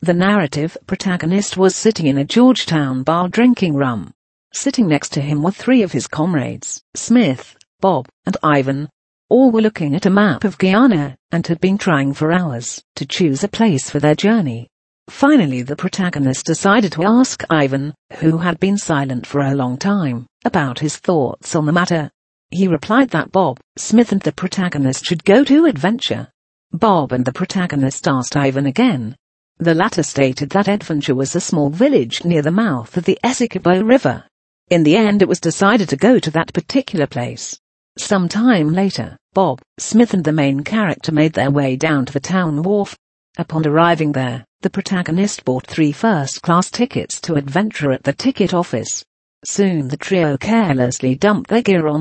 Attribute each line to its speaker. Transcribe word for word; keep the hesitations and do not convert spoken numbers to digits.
Speaker 1: The narrative protagonist was sitting in a Georgetown bar drinking rum. Sitting next to him were three of his comrades, Smith, Bob, and Ivan. All were looking at a map of Guyana, and had been trying for hours to choose a place for their journey. Finally the protagonist decided to ask Ivan, who had been silent for a long time, about his thoughts on the matter. He replied that Bob, Smith and the protagonist should go to adventure. Bob and the protagonist asked Ivan again. The latter stated that Adventure was a small village near the mouth of the Essequibo River. In the end it was decided to go to that particular place. Some time later, Bob, Smith and the main character made their way down to the town wharf. Upon arriving there, the protagonist bought three first-class tickets to Adventure at the ticket office. Soon the trio carelessly dumped their gear on